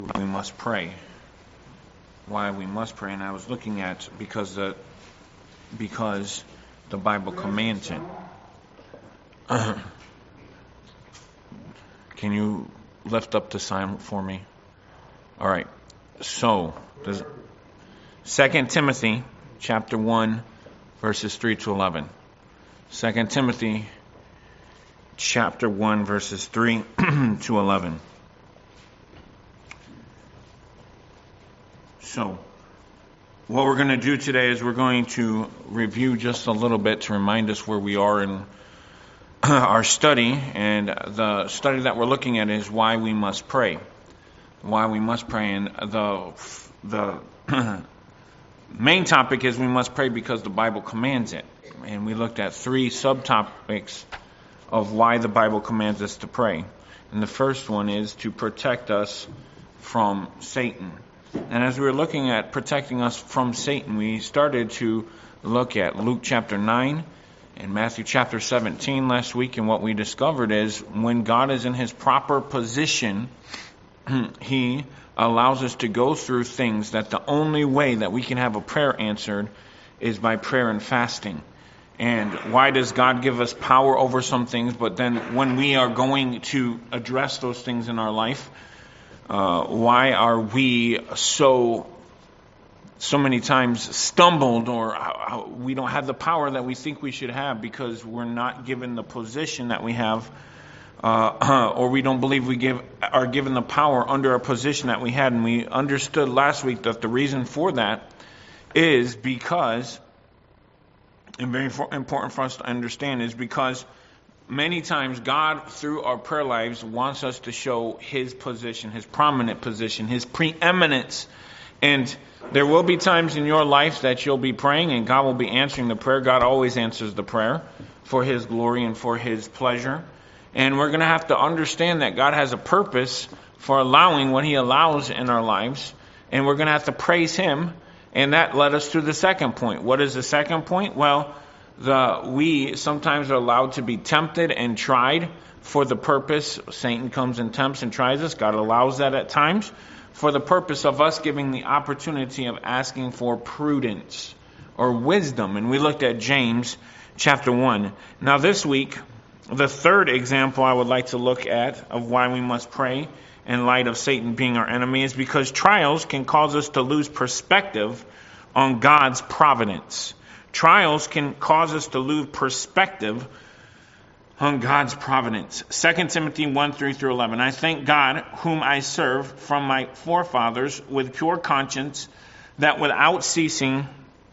we must pray. Why we must pray, and I was looking at because the Bible commands it. Can you lift up the sign for me? All right. So, 2 Timothy chapter 1, verses 3 to 11. 2 Timothy chapter 1, verses 3 to 11. So, what we're going to do today is we're going to review just a little bit to remind us where we are in our study. And the study that we're looking at is why we must pray. Why we must pray. And the main topic is we must pray because the Bible commands it. And we looked at 3 subtopics of why the Bible commands us to pray. And the first one is to protect us from Satan. And as we were looking at protecting us from Satan, we started to look at Luke chapter 9 and Matthew chapter 17 last week. And what we discovered is when God is in his proper position, he allows us to go through things that the only way that we can have a prayer answered is by prayer and fasting. And why does God give us power over some things, but then when we are going to address those things in our life, why are we so many times stumbled, or we don't have the power that we think we should have because we're not given the position that we have, or we don't believe we are given the power under a position that we had. And we understood last week that the reason for that is because, and very important for us to understand, is because many times God, through our prayer lives, wants us to show his position, his prominent position, his preeminence. And there will be times in your life that you'll be praying and God will be answering the prayer. God always answers the prayer for his glory and for his pleasure. And we're going to have to understand that God has a purpose for allowing what he allows in our lives. And we're going to have to praise him. And that led us to the second point. What is the second point? Well, we sometimes are allowed to be tempted and tried for the purpose. Satan comes and tempts and tries us. God allows that at times for the purpose of us giving the opportunity of asking for prudence or wisdom. And we looked at James chapter 1. Now this week, the third example I would like to look at of why we must pray in light of Satan being our enemy is because trials can cause us to lose perspective on God's providence. Trials can cause us to lose perspective on God's providence. 2 Timothy 1, 3 through 11. I thank God, whom I serve from my forefathers with pure conscience, that without ceasing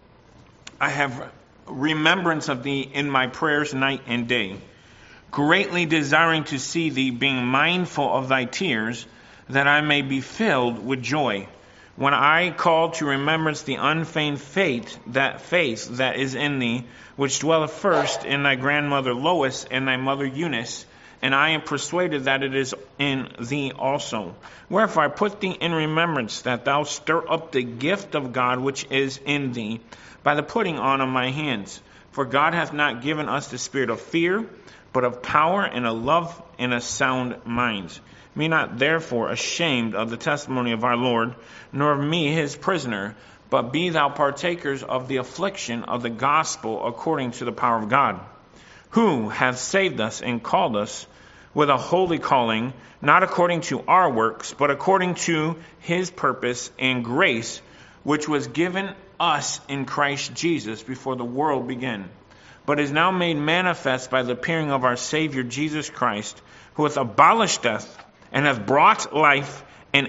I have remembrance of thee in my prayers night and day, greatly desiring to see thee, being mindful of thy tears, that I may be filled with joy. When I call to remembrance the unfeigned faith that is in thee, which dwelleth first in thy grandmother Lois and thy mother Eunice, and I am persuaded that it is in thee also. Wherefore I put thee in remembrance that thou stir up the gift of God which is in thee by the putting on of my hands. For God hath not given us the spirit of fear, but of power and of love and a sound mind. Be not therefore ashamed of the testimony of our Lord, nor of me his prisoner, but be thou partakers of the affliction of the gospel according to the power of God, who hath saved us and called us with a holy calling, not according to our works, but according to his purpose and grace, which was given us in Christ Jesus before the world began, but is now made manifest by the appearing of our Savior Jesus Christ, who hath abolished death, and hath brought life and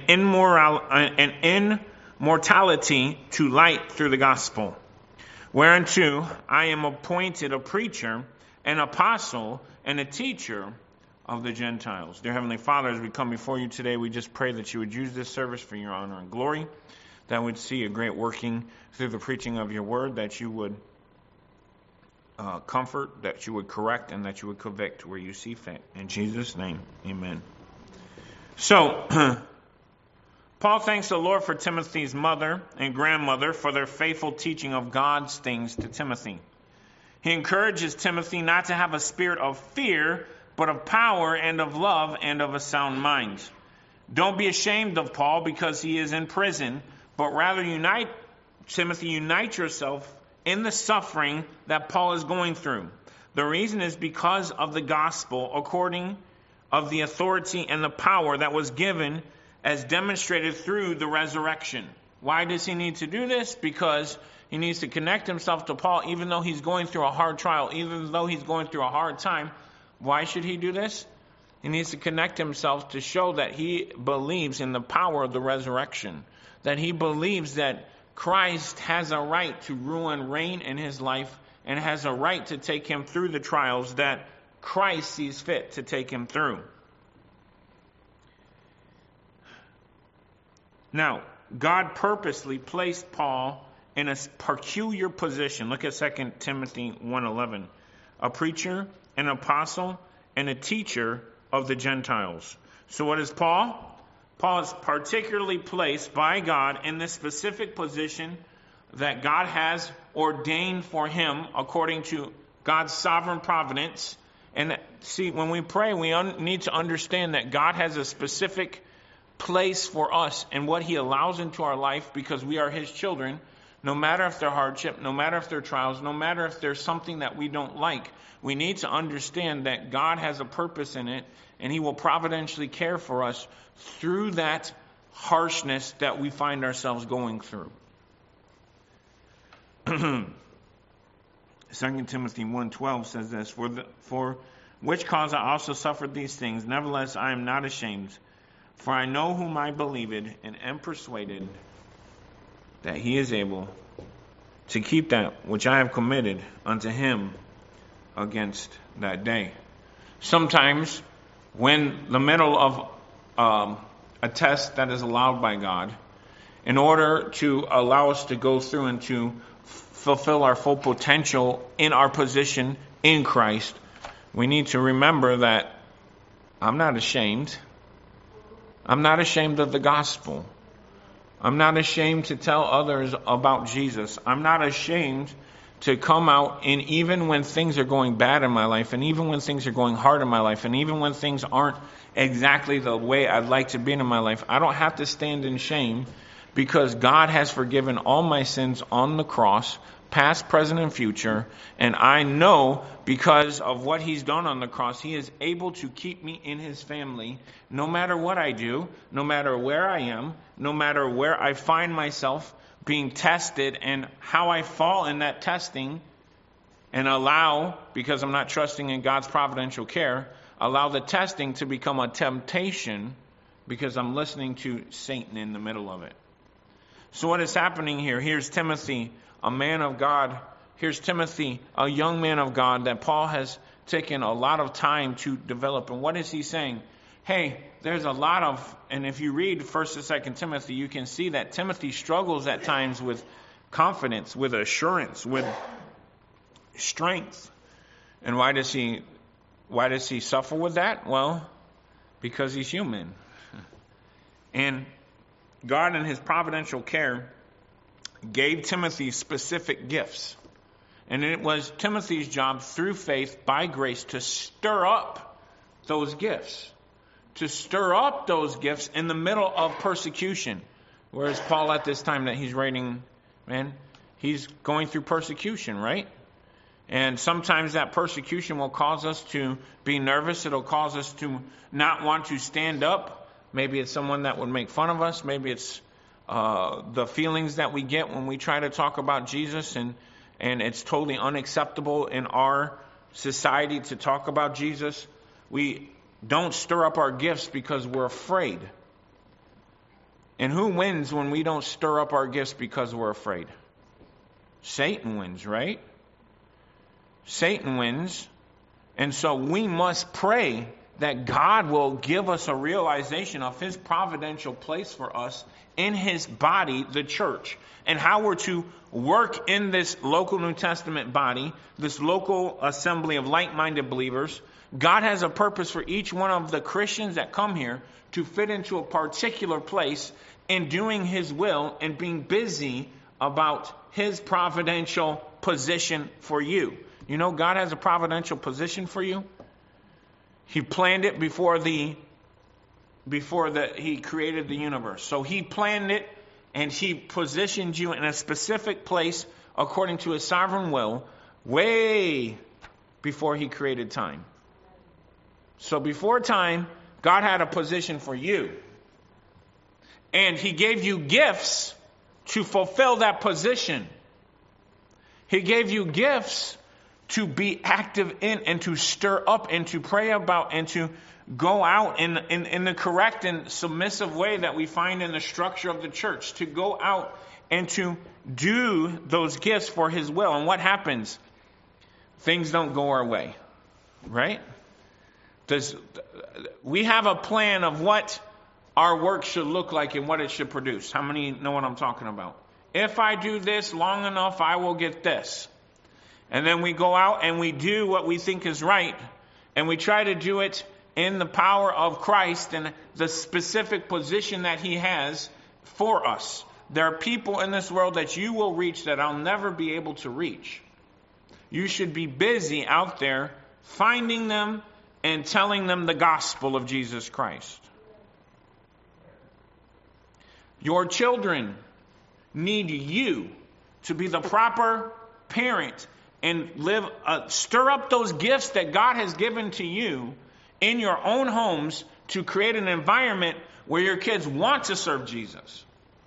immortality to light through the gospel, whereunto I am appointed a preacher, an apostle, and a teacher of the Gentiles. Dear Heavenly Father, as we come before you today, we just pray that you would use this service for your honor and glory, that we'd see a great working through the preaching of your word, that you would comfort, that you would correct, and that you would convict where you see fit. In Jesus' name, amen. So, Paul thanks the Lord for Timothy's mother and grandmother for their faithful teaching of God's things to Timothy. He encourages Timothy not to have a spirit of fear, but of power and of love and of a sound mind. Don't be ashamed of Paul because he is in prison, but rather unite yourself in the suffering that Paul is going through. The reason is because of the gospel, according of the authority and the power that was given as demonstrated through the resurrection. Why does he need to do this? Because he needs to connect himself to Paul, even though he's going through a hard trial, even though he's going through a hard time. Why should he do this? He needs to connect himself to show that he believes in the power of the resurrection, that he believes that Christ has a right to rule and reign in his life and has a right to take him through the trials that Christ sees fit to take him through. Now, God purposely placed Paul in a peculiar position. Look at 2 Timothy 1:11. A preacher, an apostle, and a teacher of the Gentiles. So what is Paul? Paul is particularly placed by God in this specific position that God has ordained for him according to God's sovereign providence. And see, when we pray, we need to understand that God has a specific place for us and what he allows into our life because we are his children. No matter if they're hardship, no matter if they're trials, no matter if there's something that we don't like, we need to understand that God has a purpose in it and he will providentially care for us through that harshness that we find ourselves going through. 2 Timothy 1:12 says this, For which cause I also suffered these things, nevertheless I am not ashamed, for I know whom I believed and am persuaded that he is able to keep that which I have committed unto him against that day. Sometimes when the middle of a test that is allowed by God, in order to allow us to go through and to fulfill our full potential in our position in Christ, we need to remember that I'm not ashamed. I'm not ashamed of the gospel. I'm not ashamed to tell others about Jesus. I'm not ashamed to come out, and even when things are going bad in my life, and even when things are going hard in my life, and even when things aren't exactly the way I'd like to be in my life, I don't have to stand in shame because God has forgiven all my sins on the cross, past, present, and future, and I know because of what he's done on the cross, he is able to keep me in his family no matter what I do, no matter where I am, no matter where I find myself being tested and how I fall in that testing, and allow, because I'm not trusting in God's providential care, allow the testing to become a temptation because I'm listening to Satan in the middle of it. So what is happening here? Here's Timothy, a man of God. Here's Timothy, a young man of God that Paul has taken a lot of time to develop. And what is he saying? Hey, there's a lot of, and if you read 1st and 2nd Timothy, you can see that Timothy struggles at times with confidence, with assurance, with strength. And why does he suffer with that? Well, because he's human. And God in his providential care gave Timothy specific gifts. And it was Timothy's job through faith by grace to stir up those gifts. To stir up those gifts in the middle of persecution. Whereas Paul at this time that he's writing, he's going through persecution, right? And sometimes that persecution will cause us to be nervous. It'll cause us to not want to stand up. Maybe it's someone that would make fun of us. Maybe it's the feelings that we get when we try to talk about Jesus, and it's totally unacceptable in our society to talk about Jesus. We don't stir up our gifts because we're afraid. And who wins when we don't stir up our gifts because we're afraid? Satan wins, right? Satan wins. And so we must pray that God will give us a realization of his providential place for us in his body, the church, and how we're to work in this local New Testament body, this local assembly of like-minded believers. God has a purpose for each one of the Christians that come here to fit into a particular place in doing his will and being busy about his providential position for you. You know, God has a providential position for you. He planned it before the before he created the universe. So he planned it, and he positioned you in a specific place according to his sovereign will way before he created time. So before time, God had a position for you. And he gave you gifts to fulfill that position. He gave you gifts to be active in and to stir up and to pray about and to go out in the correct and submissive way that we find in the structure of the church. To go out and to do those gifts for his will. And what happens? Things don't go our way. Right? We have a plan of what our work should look like and what it should produce. How many know what I'm talking about? If I do this long enough, I will get this. And then we go out and we do what we think is right. And we try to do it in the power of Christ and the specific position that he has for us. There are people in this world that you will reach that I'll never be able to reach. You should be busy out there finding them and telling them the gospel of Jesus Christ. Your children need you to be the proper parent and stir up those gifts that God has given to you in your own homes to create an environment where your kids want to serve Jesus.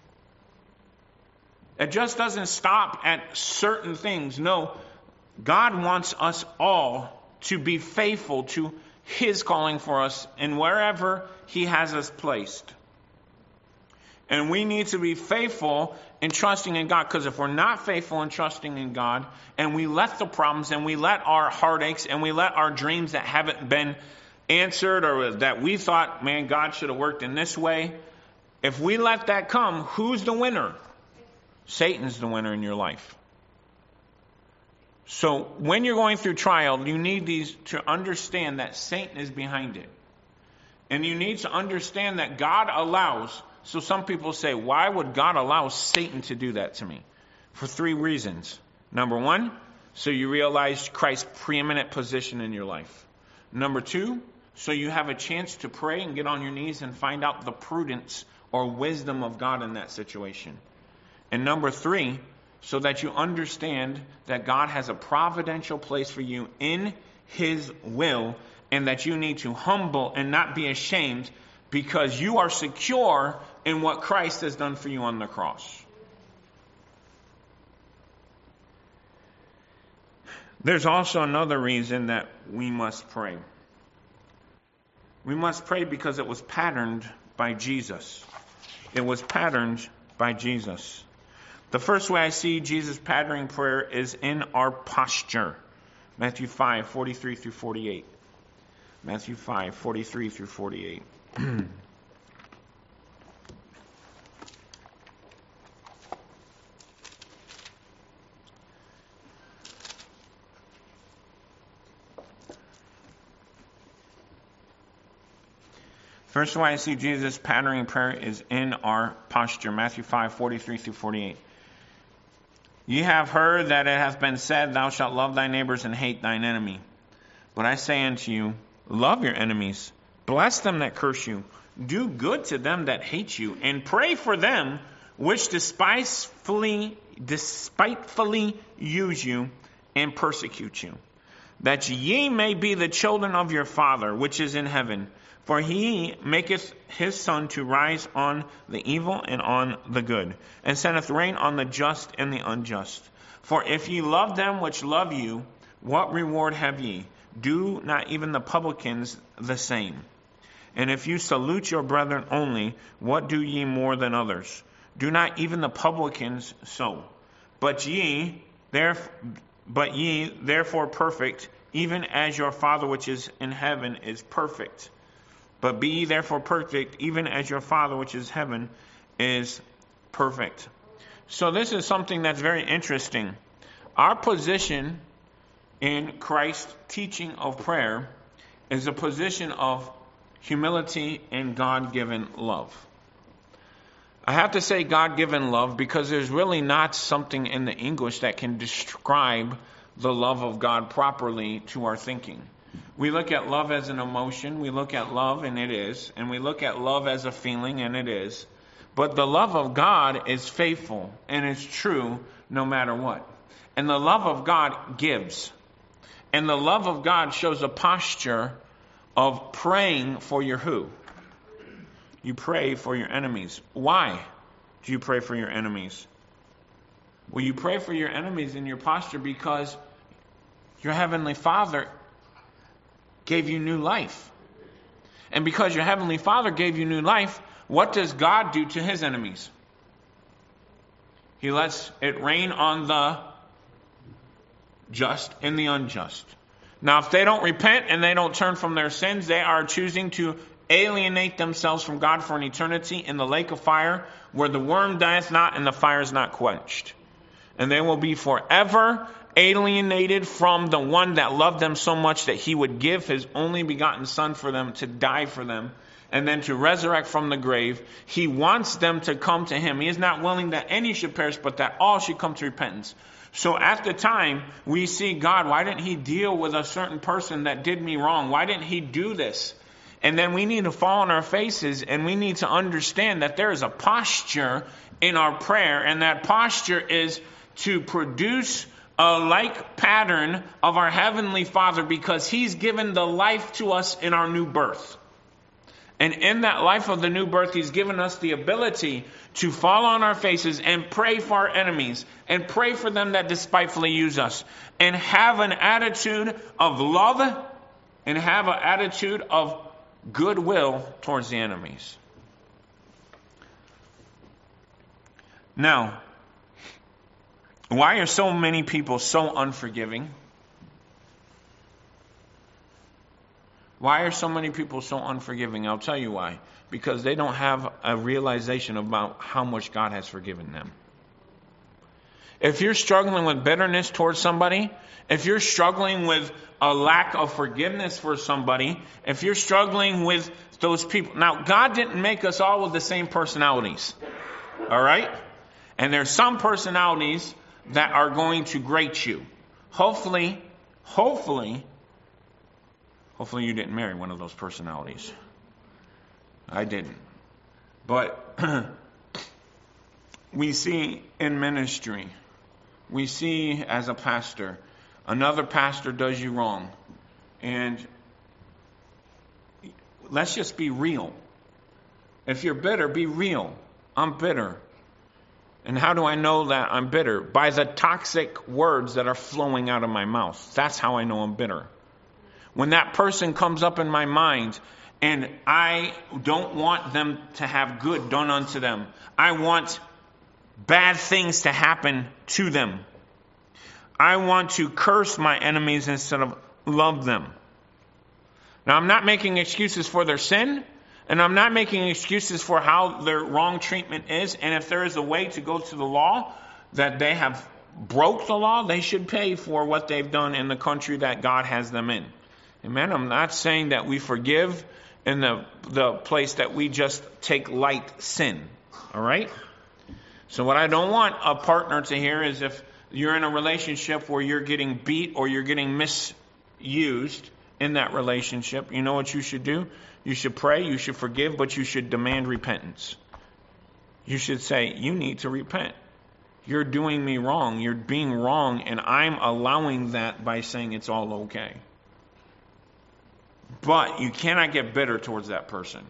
It just doesn't stop at certain things. No, God wants us all to be faithful to his calling for us and wherever he has us placed. And we need to be faithful in trusting in God, because if we're not faithful in trusting in God and we let the problems and we let our heartaches and we let our dreams that haven't been answered or that we thought, man, God should have worked in this way, if we let that come, who's the winner? Satan's the winner in your life. So when you're going through trial, you need to understand that Satan is behind it. And you need to understand that God allows. So some people say, why would God allow Satan to do that to me? For 3 reasons. Number 1, so you realize Christ's preeminent position in your life. Number 2, so you have a chance to pray and get on your knees and find out the prudence or wisdom of God in that situation. And number 3, so that you understand that God has a providential place for you in his will, and that you need to humble and not be ashamed because you are secure in what Christ has done for you on the cross. There's also another reason that we must pray. We must pray because it was patterned by Jesus. It was patterned by Jesus. The first way I see Jesus patterning prayer is in our posture. Matthew 5, 43 through 48. Matthew 5, 43 through 48. First way I see Jesus patterning prayer is in our posture. Matthew 5, 43 through 48. Ye have heard that it hath been said, thou shalt love thy neighbors and hate thine enemy. But I say unto you, love your enemies, bless them that curse you, do good to them that hate you, and pray for them which despitefully use you and persecute you, that ye may be the children of your Father which is in heaven. For he maketh his sun to rise on the evil and on the good, and sendeth rain on the just and the unjust. For if ye love them which love you, what reward have ye? Do not even the publicans the same? And if you salute your brethren only, what do ye more than others? Do not even the publicans so? But ye therefore perfect, even as your Father which is in heaven is perfect. But be ye therefore perfect, even as your Father which is heaven is perfect. So this is something that's very interesting. Our position in Christ's teaching of prayer is a position of humility and God-given love. I have to say God-given love because there's really not something in the English that can describe the love of God properly to our thinking. We look at love as an emotion. We look at love, and it is. And we look at love as a feeling, and it is. But the love of God is faithful, and it's true no matter what. And the love of God gives. And the love of God shows a posture of praying for your who? You pray for your enemies. Why do you pray for your enemies? Well, you pray for your enemies in your posture because your Heavenly Father gave you new life. And because your Heavenly Father gave you new life, what does God do to His enemies? He lets it rain on the just and the unjust. Now, if they don't repent and they don't turn from their sins, they are choosing to alienate themselves from God for an eternity in the lake of fire, where the worm dieth not and the fire is not quenched. And they will be forever alienated from the one that loved them so much that He would give His only begotten Son for them to die for them and then to resurrect from the grave. He wants them to come to Him. He is not willing that any should perish, but that all should come to repentance. So at the time, we see God, why didn't He deal with a certain person that did me wrong? Why didn't He do this? And then we need to fall on our faces and we need to understand that there is a posture in our prayer, and that posture is to produce a like pattern of our Heavenly Father, because He's given the life to us in our new birth. And in that life of the new birth, He's given us the ability to fall on our faces and pray for our enemies and pray for them that despitefully use us, and have an attitude of love and have an attitude of goodwill towards the enemies. Now, why are so many people so unforgiving? Why are so many people so unforgiving? I'll tell you why. Because they don't have a realization about how much God has forgiven them. If you're struggling with bitterness towards somebody, if you're struggling with a lack of forgiveness for somebody, if you're struggling with those people. Now, God didn't make us all with the same personalities. All right? And there's some personalities that are going to grate you. Hopefully you didn't marry one of those personalities. I didn't. But we see in ministry, we see as a pastor, another pastor does you wrong. And let's just be real. If you're bitter, be real. I'm bitter. And how do I know that I'm bitter? By the toxic words that are flowing out of my mouth. That's how I know I'm bitter. When that person comes up in my mind and I don't want them to have good done unto them, I want bad things to happen to them. I want to curse my enemies instead of love them. Now, I'm not making excuses for their sin, and I'm not making excuses for how their wrong treatment is. And if there is a way to go to the law that they have broke the law, they should pay for what they've done in the country that God has them in. Amen. I'm not saying that we forgive in the place that we just take light sin. All right? So what I don't want a partner to hear is if you're in a relationship where you're getting beat or you're getting misused in that relationship, you know what you should do? You should pray, you should forgive, but you should demand repentance. You should say, you need to repent. You're doing me wrong. You're being wrong, and I'm allowing that by saying it's all okay. But you cannot get bitter towards that person.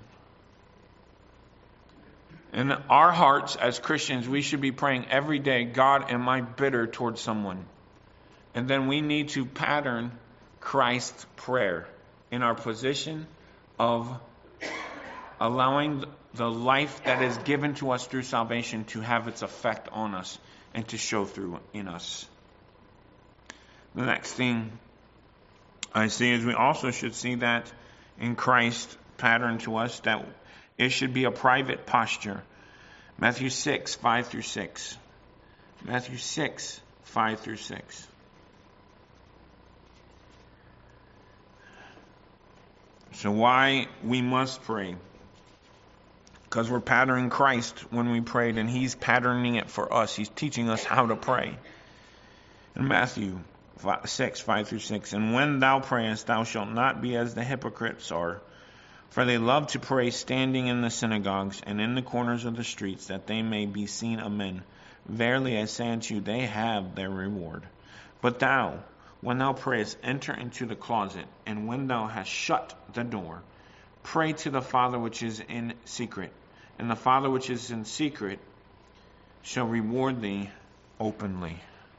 In our hearts as Christians, we should be praying every day, God, am I bitter towards someone? And then we need to pattern Christ's prayer in our position of allowing the life that is given to us through salvation to have its effect on us and to show through in us. The next thing I see is we also should see that in Christ pattern to us that it should be a private posture. Matthew 6, 5 through 6. Matthew 6, 5 through 6. So why we must pray? Because we're patterning Christ when we prayed, and He's patterning it for us. He's teaching us how to pray. In Matthew 5 through 6. And when thou prayest, thou shalt not be as the hypocrites are, for they love to pray standing in the synagogues and in the corners of the streets, that they may be seen of men. Verily I say unto you, they have their reward. But thou, when thou prayest, enter into the closet, and when thou hast shut the door, pray to the Father which is in secret, and the Father which is in secret shall reward thee openly.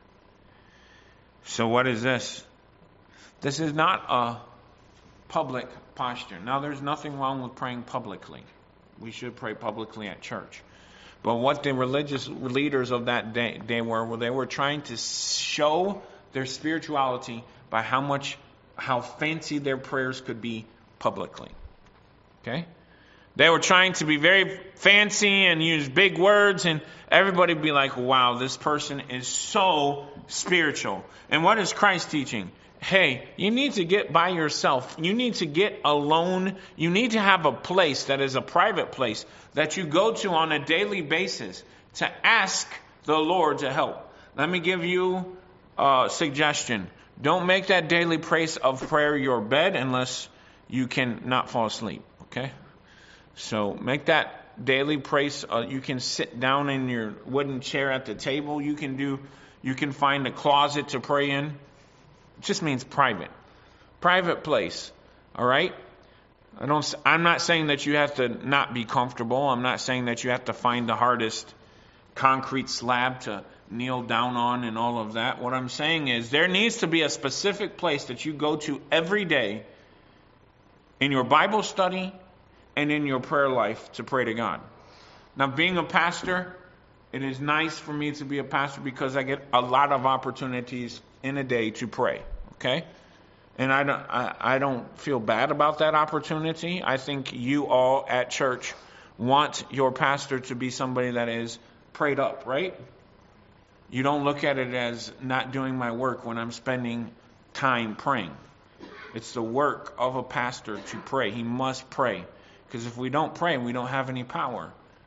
So what is this? This is not a public posture. Now, there's nothing wrong with praying publicly. We should pray publicly at church. But what the religious leaders of that day were, they were trying to show their spirituality by how fancy their prayers could be publicly. Okay? They were trying to be very fancy and use big words, and everybody would be like, wow, this person is so spiritual. And what is Christ teaching? Hey, you need to get by yourself. You need to get alone. You need to have a place that is a private place that you go to on a daily basis to ask the Lord to help. Let me give you a suggestion. Don't make that daily place of prayer your bed unless you can not fall asleep. Okay? So make that daily place. You can sit down in your wooden chair at the table. You can find a closet to pray in. It just means private. Private place. All right? I'm not saying that you have to not be comfortable. I'm not saying that you have to find the hardest concrete slab to kneel down on and all of that. What I'm saying is there needs to be a specific place that you go to every day in your Bible study and in your prayer life to pray to God. Now, being a pastor, it is nice for me to be a pastor because I get a lot of opportunities in a day to pray. Okay? And I don't feel bad about that opportunity. I think you all at church want your pastor to be somebody that is prayed up, right? You don't look at it as not doing my work when I'm spending time praying. It's the work of a pastor to pray. He must pray. Because if we don't pray, we don't have any power.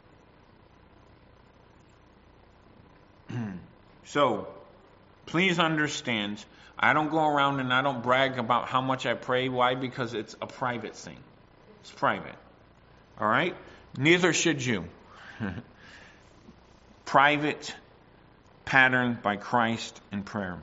So, please understand, I don't go around and I don't brag about how much I pray. Why? Because it's a private thing. It's private. All right? Neither should you. Private pattern by Christ in prayer.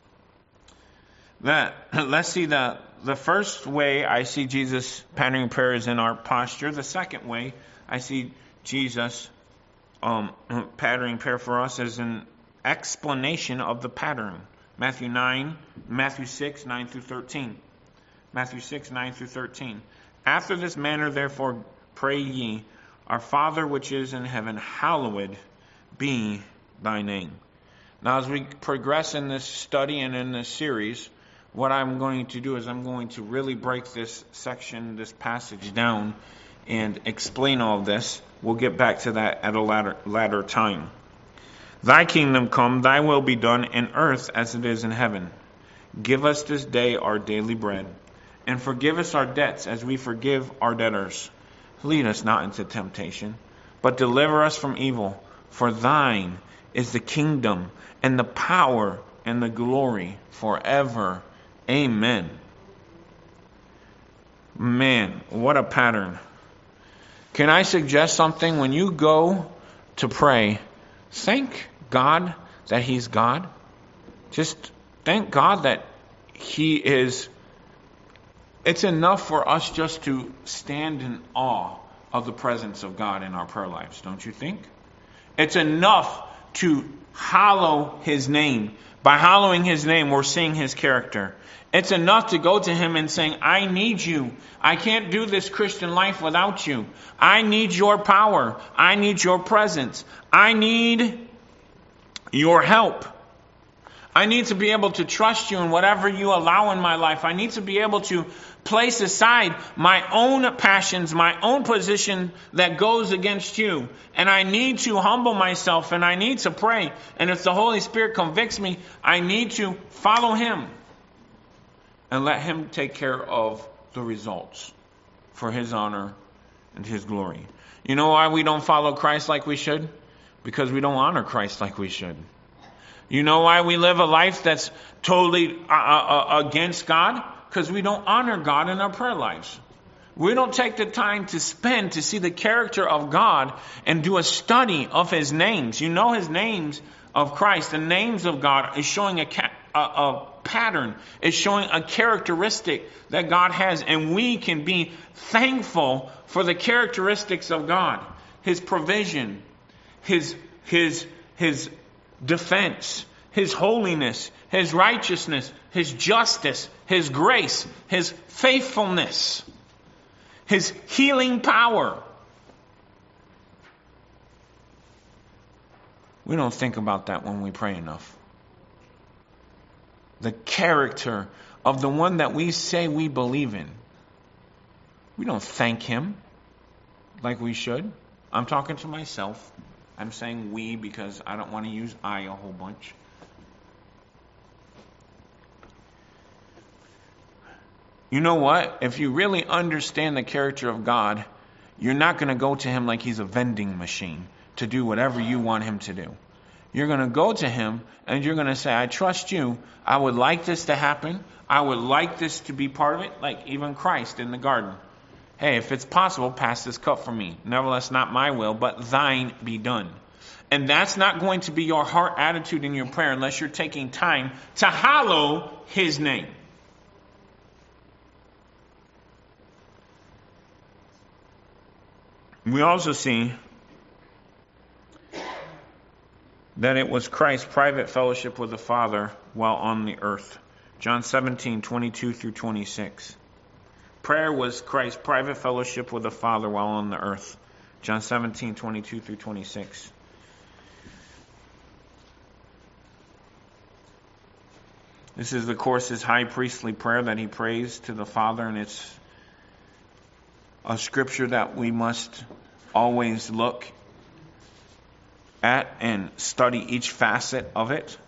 Let's see the first way I see Jesus patterning prayer is in our posture. The second way I see Jesus patterning prayer for us is an explanation of the pattern. Matthew 6, 9 through 13. Matthew 6, 9 through 13. After this manner, therefore, pray ye, Our Father which is in heaven, hallowed be thy name. Now, as we progress in this study and in this series, what I'm going to do is I'm going to really break this section, this passage down and explain all this. We'll get back to that at a later time. Thy kingdom come, thy will be done in earth as it is in heaven. Give us this day our daily bread, and forgive us our debts as we forgive our debtors. Lead us not into temptation, but deliver us from evil. For thine is the kingdom and the power and the glory forever. Amen. Man, what a pattern. Can I suggest something? When you go to pray, thank God that He's God. Just thank God that He is. It's enough for us just to stand in awe of the presence of God in our prayer lives, don't you think? It's enough to hallow His name. By hallowing His name, we're seeing His character. It's enough to go to Him and saying, I need you. I can't do this Christian life without you. I need your power. I need your presence. I need your help. I need to be able to trust you in whatever you allow in my life. I need to be able to place aside my own passions, my own position that goes against you. And I need to humble myself and I need to pray. And if the Holy Spirit convicts me, I need to follow Him and let Him take care of the results for His honor and His glory. You know why we don't follow Christ like we should? Because we don't honor Christ like we should. You know why we live a life that's totally against God? Because we don't honor God in our prayer lives. We don't take the time to spend to see the character of God and do a study of His names. You know His names of Christ, the names of God is showing a pattern. It's showing a characteristic that God has. And we can be thankful for the characteristics of God. His provision, His defense, His holiness, His righteousness, His justice, His grace, His faithfulness, His healing power. We don't think about that when we pray enough. The character of the one that we say we believe in. We don't thank Him like we should. I'm talking to myself. I'm saying we because I don't want to use I a whole bunch. You know what? If you really understand the character of God, you're not going to go to Him like He's a vending machine to do whatever you want Him to do. You're going to go to Him and you're going to say, I trust you. I would like this to happen. I would like this to be part of it. Like even Christ in the garden. Hey, if it's possible, pass this cup from me. Nevertheless, not my will, but thine be done. And that's not going to be your heart attitude in your prayer unless you're taking time to hallow His name. We also see that it was Christ's private fellowship with the Father while on the earth. John 17:22 through 26. Prayer was Christ's private fellowship with the Father while on the earth. John 17:22 through 26. This is, of course, His high priestly prayer that He prays to the Father, and it's a scripture that we must always look at and study each facet of it.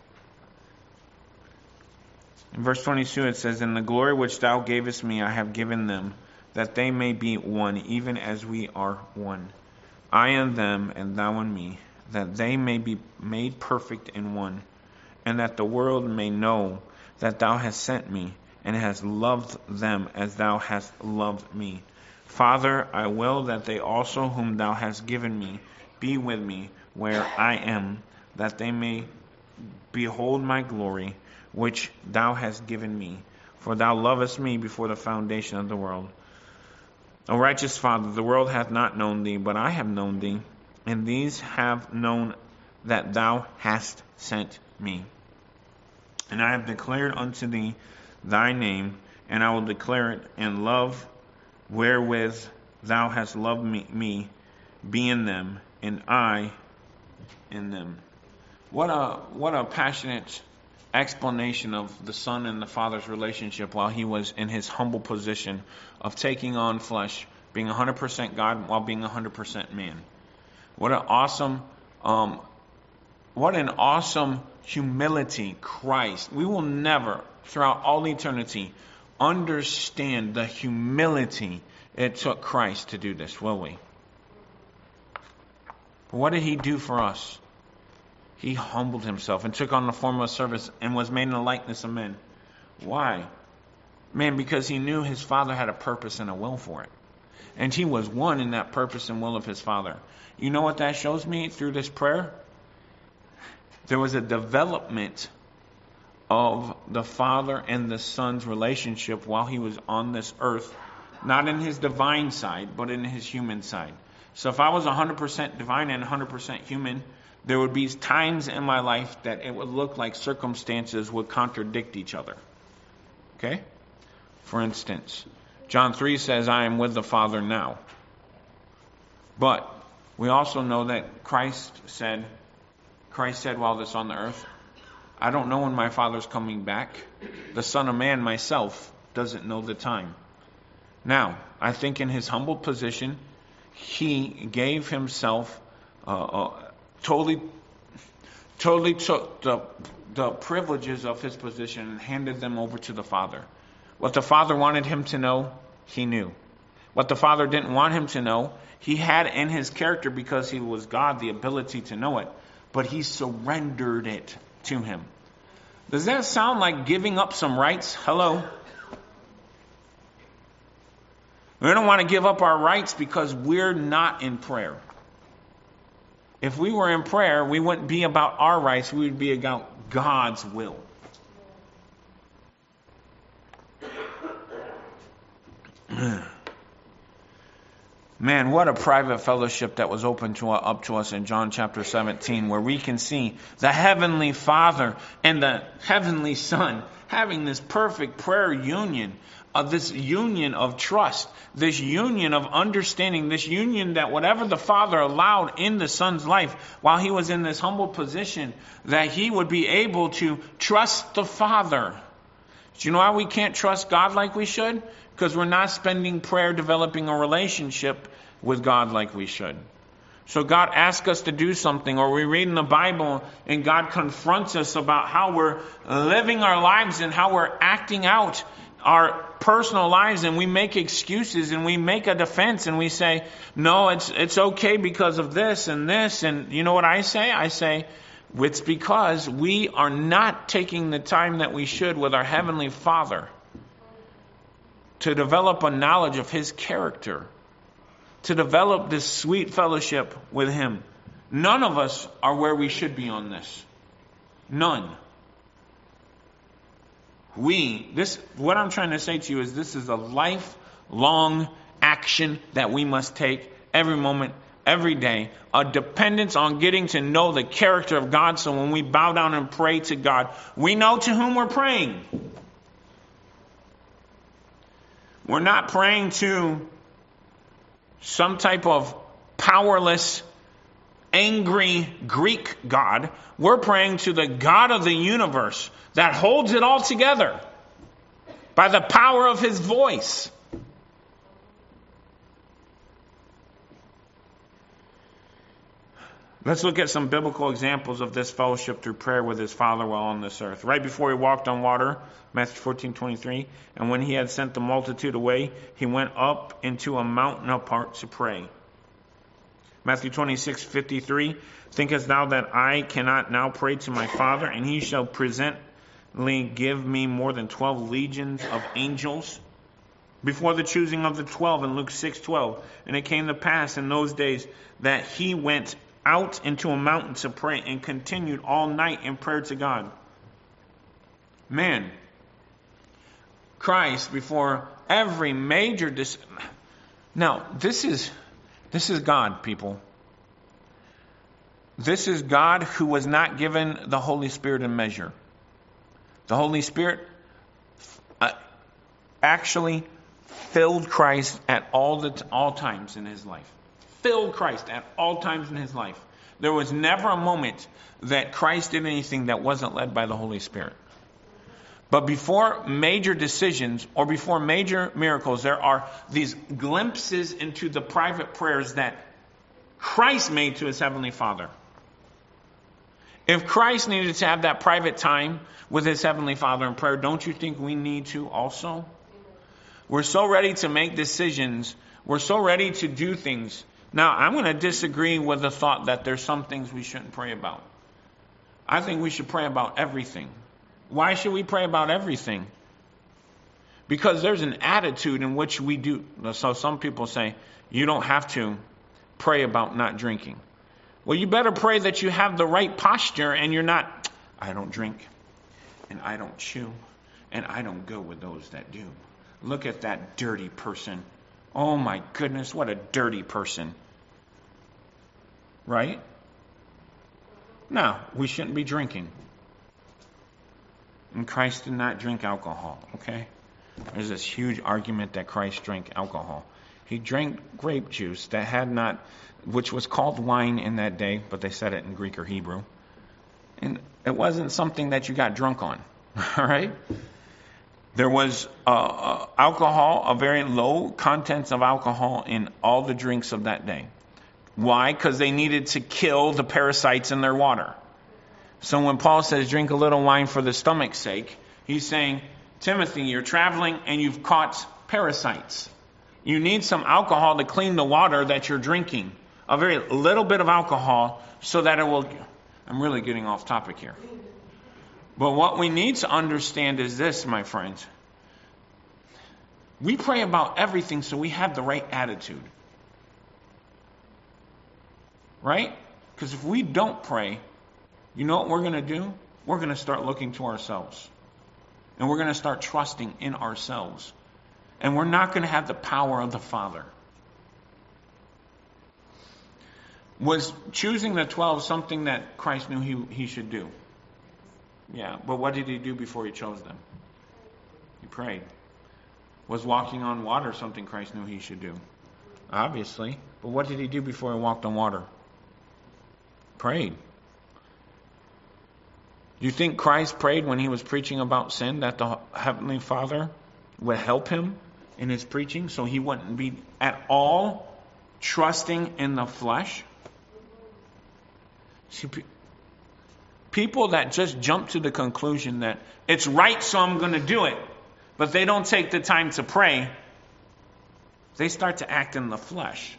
In verse 22 it says, "In the glory which thou gavest me I have given them, that they may be one, even as we are one. I and them, and thou and me, that they may be made perfect in one, and that the world may know that thou hast sent me, and hast loved them as thou hast loved me. Father, I will that they also whom thou hast given me be with me where I am, that they may behold my glory, which thou hast given me. For thou lovest me before the foundation of the world. O righteous Father, the world hath not known thee, but I have known thee, and these have known that thou hast sent me. And I have declared unto thee thy name, and I will declare it in love wherewith thou hast loved me, be in them, and I in them." What a passionate explanation of the Son and the Father's relationship while He was in His humble position of taking on flesh, being 100% God while being 100% man. What an awesome humility Christ. We will never, throughout all eternity, understand the humility it took Christ to do this, will we? But what did He do for us? He humbled Himself and took on the form of service and was made in the likeness of men. Why? Man, because He knew His Father had a purpose and a will for it. And He was one in that purpose and will of His Father. You know what that shows me through this prayer? There was a development of the Father and the Son's relationship while He was on this earth, not in His divine side, but in His human side. So if I was 100% divine and 100% human, there would be times in my life that it would look like circumstances would contradict each other. Okay? For instance, John 3 says, I am with the Father now. But we also know that Christ said while this on the earth, I don't know when my Father's coming back. The Son of Man, myself, doesn't know the time. Now, I think in His humble position, He gave Himself totally took the privileges of His position and handed them over to the Father. What the Father wanted Him to know, He knew. What the Father didn't want Him to know, He had in His character, because He was God, the ability to know it. But He surrendered it to him. Does that sound like giving up some rights? Hello? We don't want to give up our rights because we're not in prayer. If we were in prayer, we wouldn't be about our rights. We would be about God's will. Man, what a private fellowship that was open up to us in John chapter 17, where we can see the Heavenly Father and the Heavenly Son having this perfect prayer union, this union of trust, this union of understanding, this union that whatever the Father allowed in the Son's life while he was in this humble position, that he would be able to trust the Father. Do you know why we can't trust God like we should? Because we're not spending prayer developing a relationship with God like we should. So God asks us to do something, or we read in the Bible and God confronts us about how we're living our lives and how we're acting out our personal lives, and we make excuses and we make a defense and we say, no, it's okay because of this and this. And you know what I say? I say, it's because we are not taking the time that we should with our Heavenly Father to develop a knowledge of His character, to develop this sweet fellowship with Him. None of us are where we should be on this. None. What I'm trying to say to you is this is a lifelong action that we must take every moment, every day. A dependence on getting to know the character of God, so when we bow down and pray to God, we know to whom we're praying. We're not praying to some type of powerless, angry Greek God. We're praying to the God of the universe that holds it all together by the power of His voice. Let's look at some biblical examples of this fellowship through prayer with His Father while on this earth. Right before He walked on water, Matthew 14:23, and when He had sent the multitude away, He went up into a mountain apart to pray. Matthew 26:53, thinkest thou that I cannot now pray to my Father, and He shall presently give me more than 12 legions of angels? Before the choosing of the 12 in Luke 6:12, and it came to pass in those days that He went out into a mountain to pray and continued all night in prayer to God. Man, Christ before every major Now, this is God, people. This is God who was not given the Holy Spirit in measure. The Holy Spirit actually filled Christ at all times in His life. Filled Christ at all times in His life. There was never a moment that Christ did anything that wasn't led by the Holy Spirit. But before major decisions or before major miracles, there are these glimpses into the private prayers that Christ made to His Heavenly Father. If Christ needed to have that private time with His Heavenly Father in prayer, don't you think we need to also? We're so ready to make decisions. We're so ready to do things. Now, I'm going to disagree with the thought that there's some things we shouldn't pray about. I think we should pray about everything. Why should we pray about everything? Because there's an attitude in which we do. So some people say, you don't have to pray about not drinking. Well, you better pray that you have the right posture and you're not, I don't drink, and I don't chew, and I don't go with those that do. Look at that dirty person. Oh my goodness, what a dirty person. Right? No, we shouldn't be drinking. And Christ did not drink alcohol, okay? There's this huge argument that Christ drank alcohol. He drank grape juice that had not, which was called wine in that day, but they said it in Greek or Hebrew. And it wasn't something that you got drunk on, all right? There was alcohol, a very low contents of alcohol in all the drinks of that day. Why? Because they needed to kill the parasites in their water. So when Paul says drink a little wine for the stomach's sake, he's saying, Timothy, you're traveling and you've caught parasites. You need some alcohol to clean the water that you're drinking. A very little bit of alcohol so that it will... I'm really getting off topic here. But what we need to understand is this, my friends. We pray about everything so we have the right attitude. Right? Because if we don't pray, you know what we're going to do? We're going to start looking to ourselves. And we're going to start trusting in ourselves. And we're not going to have the power of the Father. Was choosing the 12 something that Christ knew he should do? Yeah, but what did he do before he chose them? He prayed. Was walking on water something Christ knew he should do? Obviously. But what did he do before he walked on water? Prayed. Do you think Christ prayed when he was preaching about sin that the Heavenly Father would help him in his preaching so he wouldn't be at all trusting in the flesh? See, people that just jump to the conclusion that it's right, so I'm going to do it, but they don't take the time to pray, they start to act in the flesh.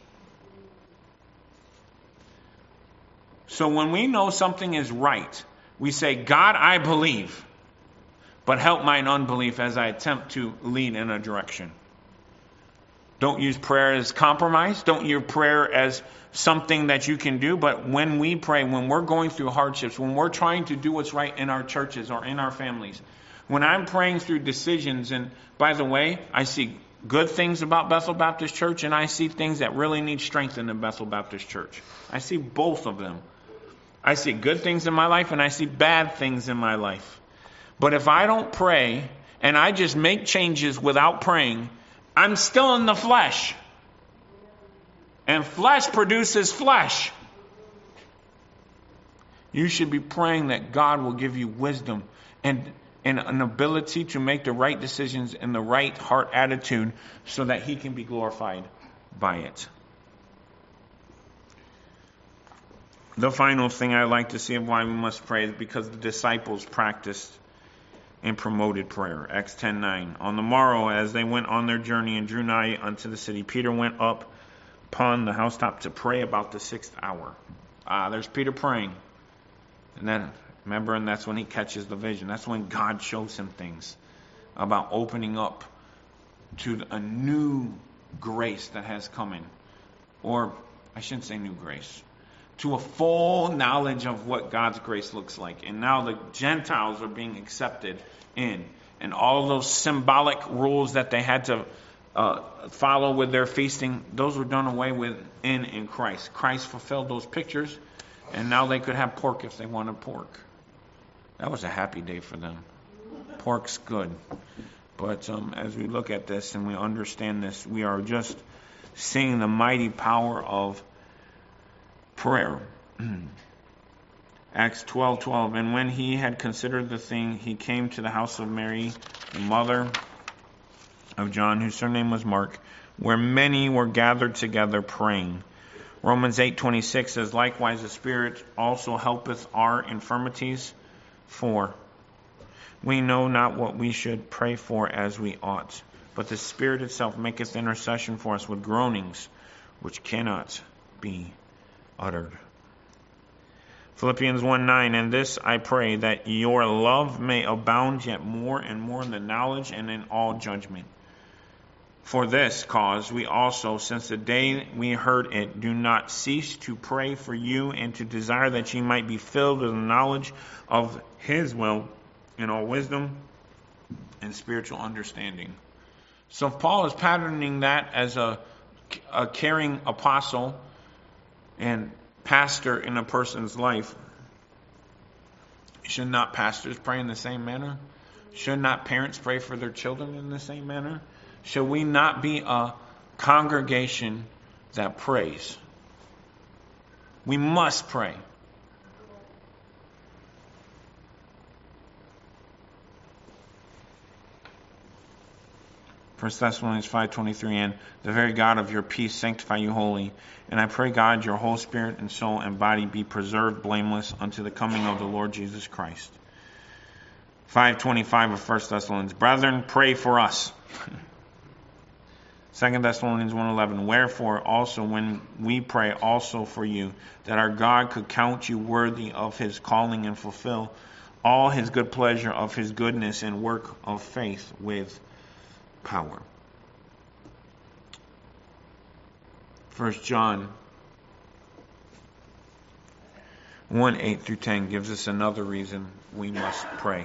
So when we know something is right, we say, God, I believe, but help mine unbelief as I attempt to lead in a direction. Don't use prayer as compromise. Don't use prayer as something that you can do. But when we pray, when we're going through hardships, when we're trying to do what's right in our churches or in our families, when I'm praying through decisions, and by the way, I see good things about Bethel Baptist Church, and I see things that really need strengthened in Bethel Baptist Church. I see both of them. I see good things in my life, and I see bad things in my life. But if I don't pray, and I just make changes without praying, I'm still in the flesh. And flesh produces flesh. You should be praying that God will give you wisdom and an ability to make the right decisions and the right heart attitude so that He can be glorified by it. The final thing I like to see of why we must pray is because the disciples practiced and promoted prayer. Acts 10:9. On the morrow, as they went on their journey and drew nigh unto the city, Peter went up upon the housetop to pray about the 6th hour. There's Peter praying. And then, remember, and that's when he catches the vision. That's when God shows him things about opening up to a new grace that has come in. Or, I shouldn't say new grace. To a full knowledge of what God's grace looks like. And now the Gentiles are being accepted in. And all those symbolic rules that they had to follow with their feasting, those were done away with in Christ. Christ fulfilled those pictures, and now they could have pork if they wanted pork. That was a happy day for them. Pork's good. But as we look at this and we understand this, we are just seeing the mighty power of prayer. Acts 12:12. And when he had considered the thing, he came to the house of Mary, the mother of John, whose surname was Mark, where many were gathered together praying. Romans 8:26 says, likewise the Spirit also helpeth our infirmities, for we know not what we should pray for as we ought, but the Spirit itself maketh intercession for us with groanings which cannot be uttered. Philippians 1:9, and this I pray, that your love may abound yet more and more in the knowledge and in all judgment. For this cause we also, since the day we heard it, do not cease to pray for you and to desire that ye might be filled with the knowledge of His will in all wisdom and spiritual understanding. So Paul is patterning that as a caring apostle and pastor in a person's life. Should not pastors pray in the same manner? Should not parents pray for their children in the same manner? Should we not be a congregation that prays? We must pray. 1 Thessalonians 5:23, and the very God of your peace sanctify you wholly. And I pray, God, your whole spirit and soul and body be preserved blameless unto the coming of the Lord Jesus Christ. 5:25 of 1 Thessalonians, brethren, pray for us. 2 Thessalonians 1:11, wherefore also when we pray also for you, that our God could count you worthy of His calling and fulfill all his good pleasure of his goodness and work of faith with power. 1 John 1:8-10 gives us another reason we must pray.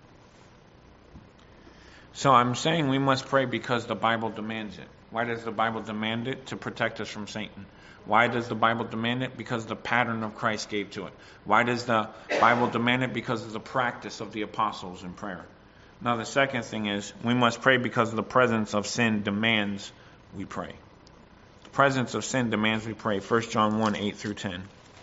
So I'm saying we must pray because the Bible demands it. Why does the Bible demand it? To protect us from Satan. Why does the Bible demand it? Because the pattern of Christ gave to it. Why does the Bible demand it? Because of the practice of the apostles in prayer. Now the second thing is, we must pray because the presence of sin demands we pray. The presence of sin demands we pray. 1 John 1:8-10.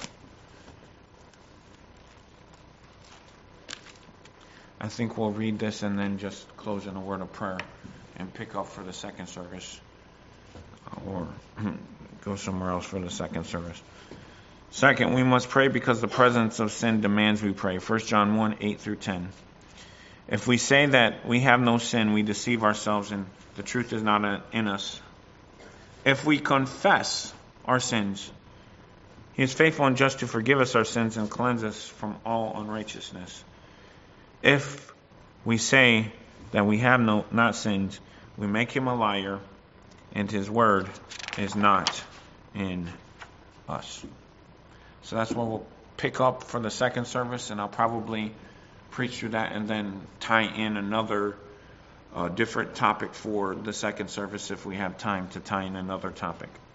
I think we'll read this and then just close in a word of prayer and pick up for the second service. Or go somewhere else for the second service. Second, we must pray because the presence of sin demands we pray. 1 John 1:8-10. If we say that we have no sin, we deceive ourselves and the truth is not in us. If we confess our sins, he is faithful and just to forgive us our sins and cleanse us from all unrighteousness. If we say that we have not sinned, we make him a liar, and his word is not in us. So that's what we'll pick up for the second service, and I'll probably preach through that and then tie in another different topic for the second service if we have time to tie in another topic.